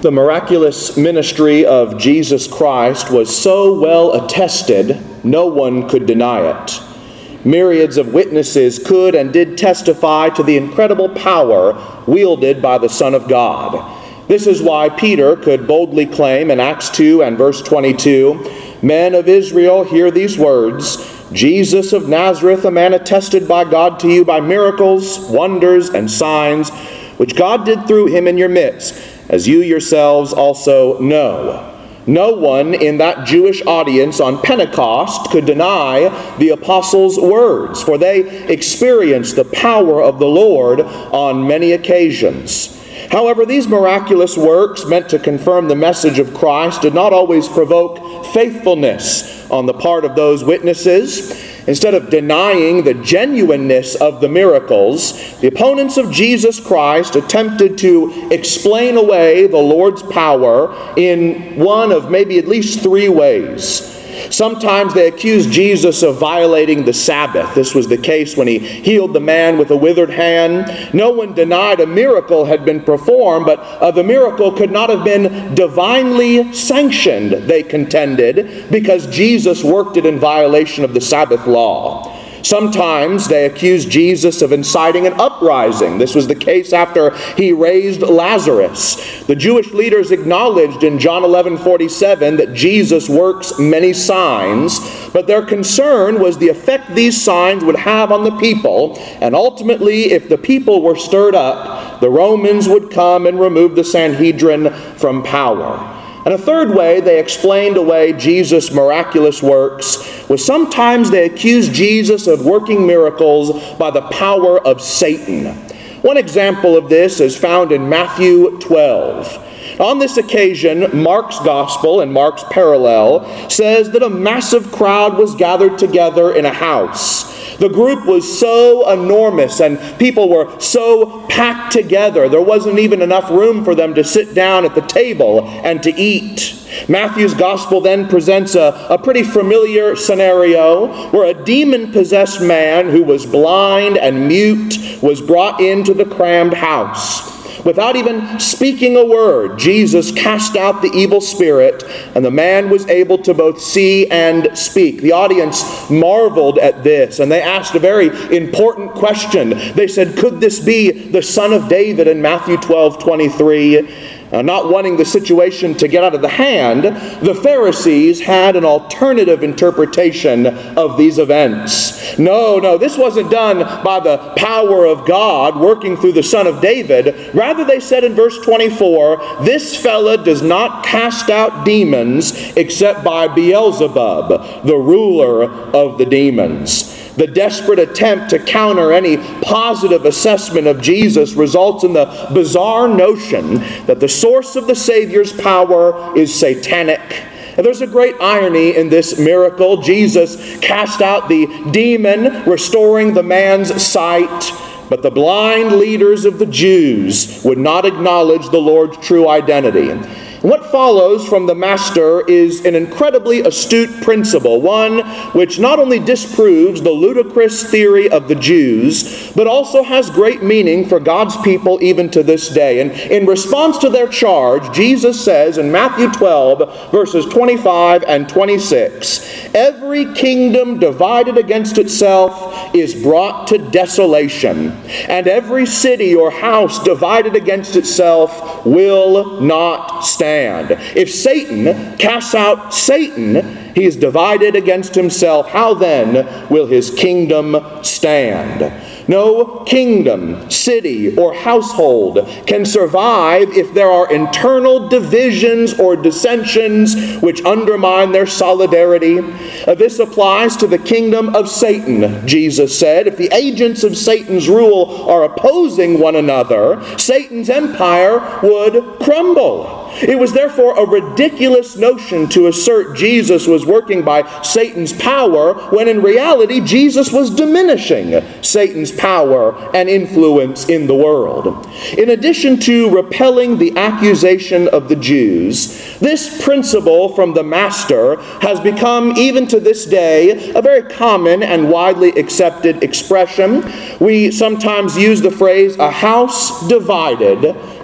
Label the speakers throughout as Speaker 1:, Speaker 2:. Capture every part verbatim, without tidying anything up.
Speaker 1: The miraculous ministry of Jesus Christ was so well attested, no one could deny it. Myriads of witnesses could and did testify to the incredible power wielded by the Son of God. This is why Peter could boldly claim in Acts two and verse twenty-two, "Men of Israel, hear these words, Jesus of Nazareth, a man attested by God to you by miracles, wonders, and signs, which God did through him in your midst, as you yourselves also know." No one in that Jewish audience on Pentecost could deny the apostles' words, for they experienced the power of the Lord on many occasions. However, these miraculous works meant to confirm the message of Christ did not always provoke faithfulness on the part of those witnesses. Instead of denying the genuineness of the miracles, the opponents of Jesus Christ attempted to explain away the Lord's power in one of maybe at least three ways. Sometimes they accused Jesus of violating the Sabbath. This was the case when he healed the man with a withered hand. No one denied a miracle had been performed, but uh, the miracle could not have been divinely sanctioned, they contended, because Jesus worked it in violation of the Sabbath law. Sometimes they accused Jesus of inciting an uprising. This was the case after he raised Lazarus. The Jewish leaders acknowledged in John eleven forty-seven that Jesus works many signs, but their concern was the effect these signs would have on the people, and ultimately, if the people were stirred up, the Romans would come and remove the Sanhedrin from power. And a third way they explained away Jesus' miraculous works was sometimes they accused Jesus of working miracles by the power of Satan. One example of this is found in Matthew twelve. On this occasion, Mark's gospel and Mark's parallel says that a massive crowd was gathered together in a house. The group was so enormous and people were so packed together, there wasn't even enough room for them to sit down at the table and to eat. Matthew's gospel then presents a, a pretty familiar scenario where a demon-possessed man who was blind and mute was brought into the crammed house. Without even speaking a word, Jesus cast out the evil spirit, and the man was able to both see and speak. The audience marveled at this, and they asked a very important question. They said, could this be the Son of David in Matthew twelve twenty-three? Uh, not wanting the situation to get out of the hand, the Pharisees had an alternative interpretation of these events. No, no, this wasn't done by the power of God working through the Son of David. Rather, they said in verse twenty-four, this fella does not cast out demons except by Beelzebub, the ruler of the demons. The desperate attempt to counter any positive assessment of Jesus results in the bizarre notion that the source of the Savior's power is satanic. And there's a great irony in this miracle. Jesus cast out the demon, restoring the man's sight, but the blind leaders of the Jews would not acknowledge the Lord's true identity. What follows from the Master is an incredibly astute principle, one which not only disproves the ludicrous theory of the Jews, but also has great meaning for God's people even to this day. And in response to their charge, Jesus says in Matthew twelve, verses twenty-five and twenty-six, every kingdom divided against itself is brought to desolation, and every city or house divided against itself will not stand. If Satan casts out Satan, he is divided against himself. How then will his kingdom stand? No kingdom, city, or household can survive if there are internal divisions or dissensions which undermine their solidarity. Uh, this applies to the kingdom of Satan, Jesus said. If the agents of Satan's rule are opposing one another, Satan's empire would crumble. It was therefore a ridiculous notion to assert Jesus was working by Satan's power, when in reality Jesus was diminishing Satan's power and influence in the world. In addition to repelling the accusation of the Jews, this principle from the Master has become, even to this day, a very common and widely accepted expression. We sometimes use the phrase, a house divided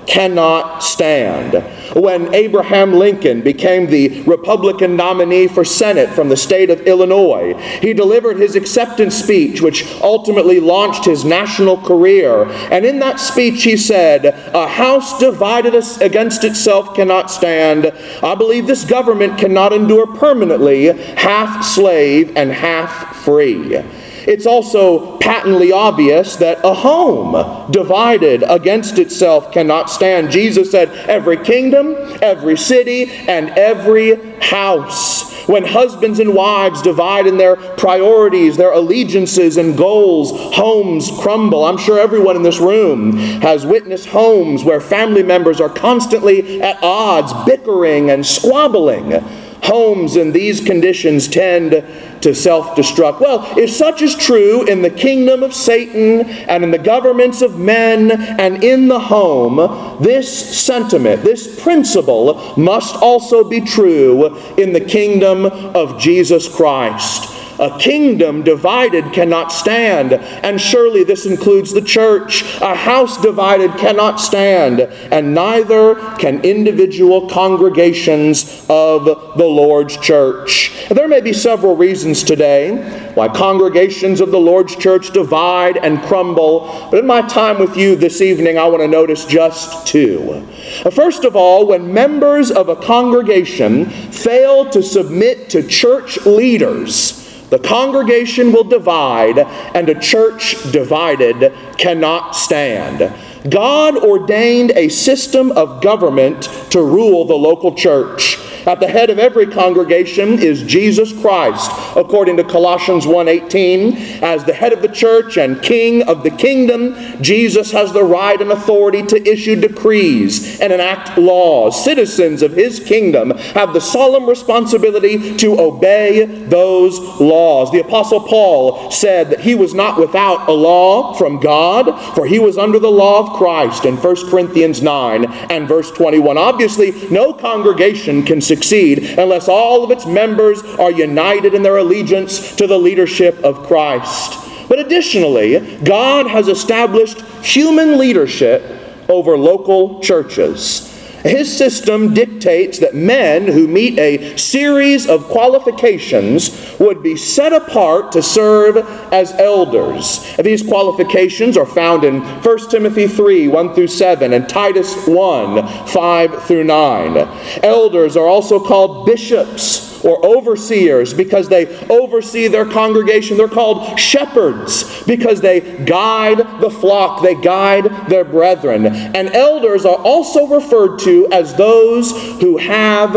Speaker 1: cannot stand. When Abraham Lincoln became the Republican nominee for Senate from the state of Illinois, he delivered his acceptance speech, which ultimately launched his national career. And in that speech he said, "A house divided against itself cannot stand. I believe this government cannot endure permanently, half slave and half free." It's also patently obvious that a home divided against itself cannot stand. Jesus said, every kingdom, every city, and every house. When husbands and wives divide in their priorities, their allegiances and goals, homes crumble. I'm sure everyone in this room has witnessed homes where family members are constantly at odds, bickering and squabbling. Homes in these conditions tend to self-destruct. Well, if such is true in the kingdom of Satan and in the governments of men and in the home, this sentiment, this principle must also be true in the kingdom of Jesus Christ. A kingdom divided cannot stand, and surely this includes the church. A house divided cannot stand, and neither can individual congregations of the Lord's church. There may be several reasons today why congregations of the Lord's church divide and crumble, but in my time with you this evening, I want to notice just two. First of all, when members of a congregation fail to submit to church leaders, the congregation will divide, and a church divided cannot stand. God ordained a system of government to rule the local church. At the head of every congregation is Jesus Christ, according to Colossians one eighteen. As the head of the church and king of the kingdom, Jesus has the right and authority to issue decrees and enact laws. Citizens of his kingdom have the solemn responsibility to obey those laws. The Apostle Paul said that he was not without a law from God, for he was under the law of Christ in First Corinthians nine and verse twenty-one. Obviously, no congregation can succeed unless all of its members are united in their allegiance to the leadership of Christ. But additionally, God has established human leadership over local churches. His system dictates that men who meet a series of qualifications would be set apart to serve as elders. These qualifications are found in First Timothy three, one through seven, and Titus one, five through nine. Elders are also called bishops or overseers because they oversee their congregation. They're called shepherds because they guide the flock. They guide their brethren. And elders are also referred to as those who have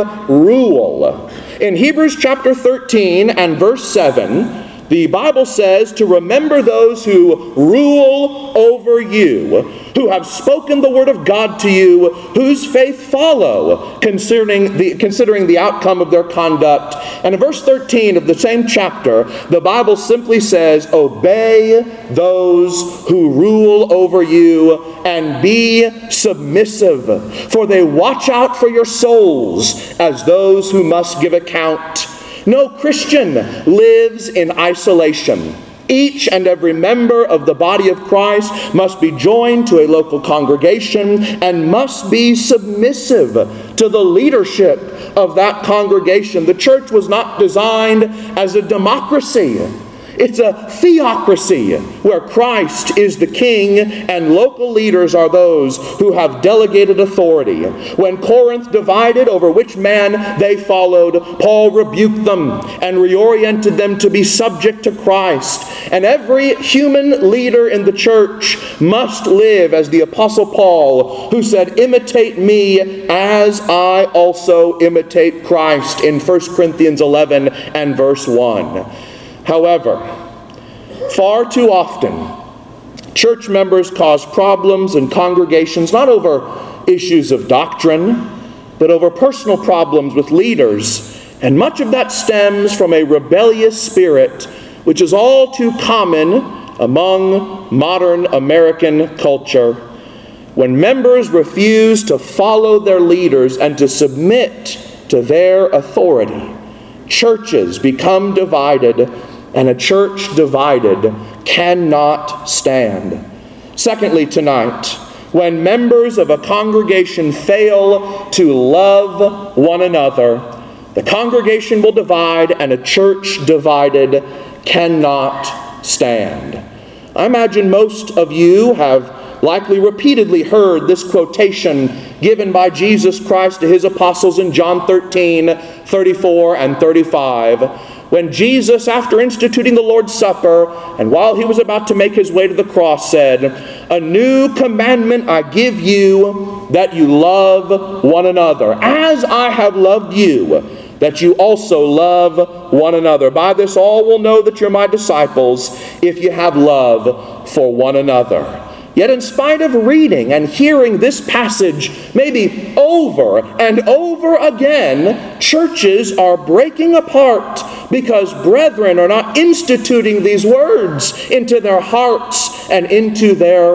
Speaker 1: rule. In Hebrews chapter thirteen and verse seven, the Bible says to remember those who rule over you, who have spoken the word of God to you, whose faith follow, considering the, considering the outcome of their conduct. And in verse thirteen of the same chapter, the Bible simply says, obey those who rule over you and be submissive, for they watch out for your souls as those who must give account. No Christian lives in isolation. Each and every member of the body of Christ must be joined to a local congregation and must be submissive to the leadership of that congregation. The church was not designed as a democracy. It's a theocracy where Christ is the king and local leaders are those who have delegated authority. When Corinth divided over which man they followed, Paul rebuked them and reoriented them to be subject to Christ. And every human leader in the church must live as the Apostle Paul, who said, imitate me as I also imitate Christ in First Corinthians eleven and verse one. However, far too often, church members cause problems in congregations not over issues of doctrine, but over personal problems with leaders. And much of that stems from a rebellious spirit, which is all too common among modern American culture. When members refuse to follow their leaders and to submit to their authority, churches become divided, and a church divided cannot stand. Secondly, tonight, when members of a congregation fail to love one another, the congregation will divide, and a church divided cannot stand. I imagine most of you have likely repeatedly heard this quotation given by Jesus Christ to his apostles in John thirteen, thirty-four and thirty-five, when Jesus, after instituting the Lord's Supper, and while he was about to make his way to the cross, said, "A new commandment I give you, that you love one another, as I have loved you, that you also love one another. By this all will know that you're my disciples, if you have love for one another." Yet in spite of reading and hearing this passage maybe over and over again, churches are breaking apart because brethren are not instituting these words into their hearts and into their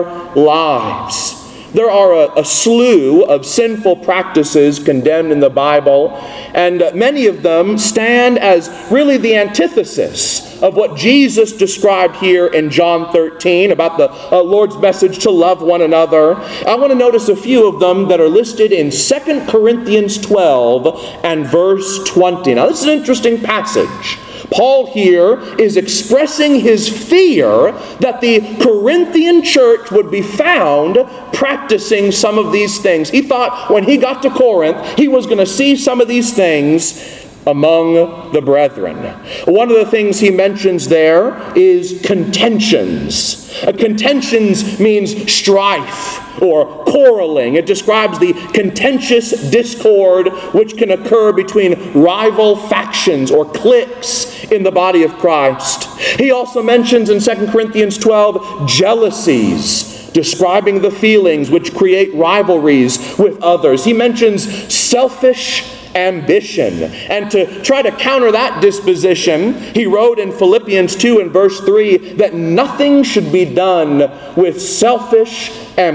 Speaker 1: lives. There are a, a slew of sinful practices condemned in the Bible, and many of them stand as really the antithesis of what Jesus described here in John thirteen about the uh, Lord's message to love one another. I want to notice a few of them that are listed in Second Corinthians twelve and verse twenty. Now, this is an interesting passage. Paul here is expressing his fear that the Corinthian church would be found practicing some of these things. He thought when he got to Corinth, he was going to see some of these things among the brethren. One of the things he mentions there is contentions. Uh, contentions means strife or quarreling. It describes the contentious discord which can occur between rival factions or cliques in the body of Christ. He also mentions in Second Corinthians twelve jealousies, describing the feelings which create rivalries with others. He mentions selfish ambition. And to try to counter that disposition, he wrote in Philippians two and verse three that nothing should be done with selfish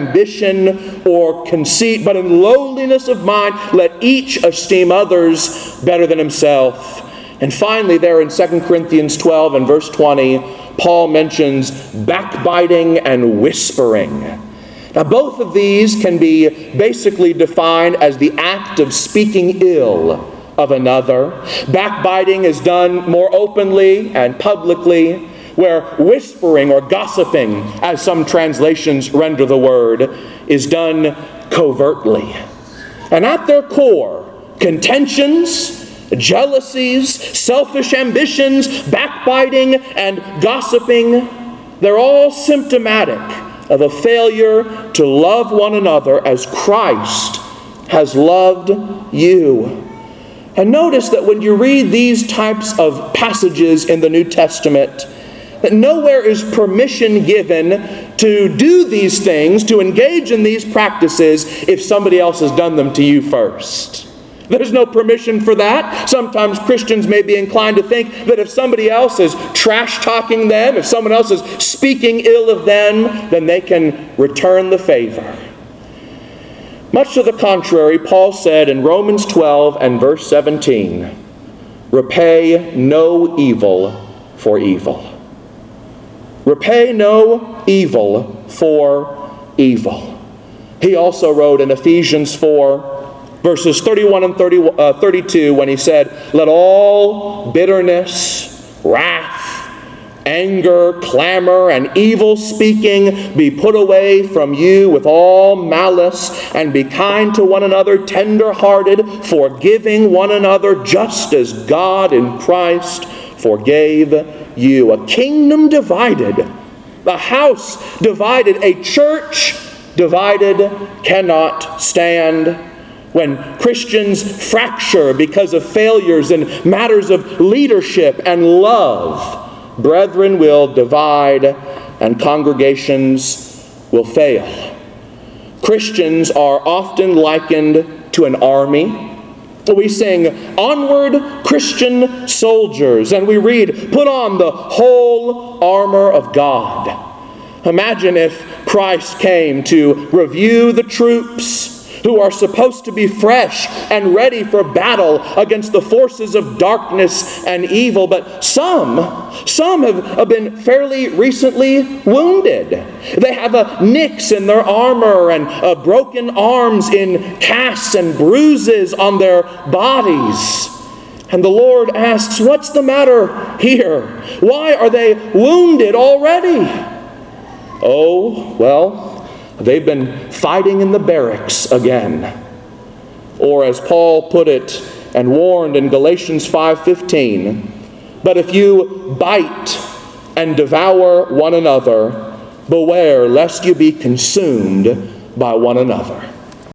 Speaker 1: ambition or conceit, but in lowliness of mind let each esteem others better than himself. And finally, there in Second Corinthians twelve and verse twenty, Paul mentions backbiting and whispering. Now, both of these can be basically defined as the act of speaking ill of another. Backbiting is done more openly and publicly, where whispering or gossiping, as some translations render the word, is done covertly. And at their core, contentions, jealousies, selfish ambitions, backbiting, and gossiping, they're all symptomatic of a failure to love one another as Christ has loved you. And notice that when you read these types of passages in the New Testament, that nowhere is permission given to do these things, to engage in these practices, if somebody else has done them to you first. There's no permission for that. Sometimes Christians may be inclined to think that if somebody else is trash-talking them, if someone else is speaking ill of them, then they can return the favor. Much to the contrary, Paul said in Romans twelve and verse seventeen, "Repay no evil for evil." Repay no evil for evil. He also wrote in Ephesians four, verses thirty-one and thirty, uh, thirty-two, when he said, "Let all bitterness, wrath, anger, clamor, and evil speaking be put away from you with all malice, and be kind to one another, tender-hearted, forgiving one another, just as God in Christ forgave you." A kingdom divided, a house divided, a church divided cannot stand. When Christians fracture because of failures in matters of leadership and love, brethren will divide and congregations will fail. Christians are often likened to an army. We sing, "Onward, Christian soldiers," and we read, "Put on the whole armor of God." Imagine if Christ came to review the troops, who are supposed to be fresh and ready for battle against the forces of darkness and evil. But some, some have, have been fairly recently wounded. They have uh, nicks in their armor and uh, broken arms in casts and bruises on their bodies. And the Lord asks, what's the matter here? Why are they wounded already? Oh, well, they've been fighting in the barracks again. Or as Paul put it and warned in Galatians five fifteen, but if you bite and devour one another, beware lest you be consumed by one another.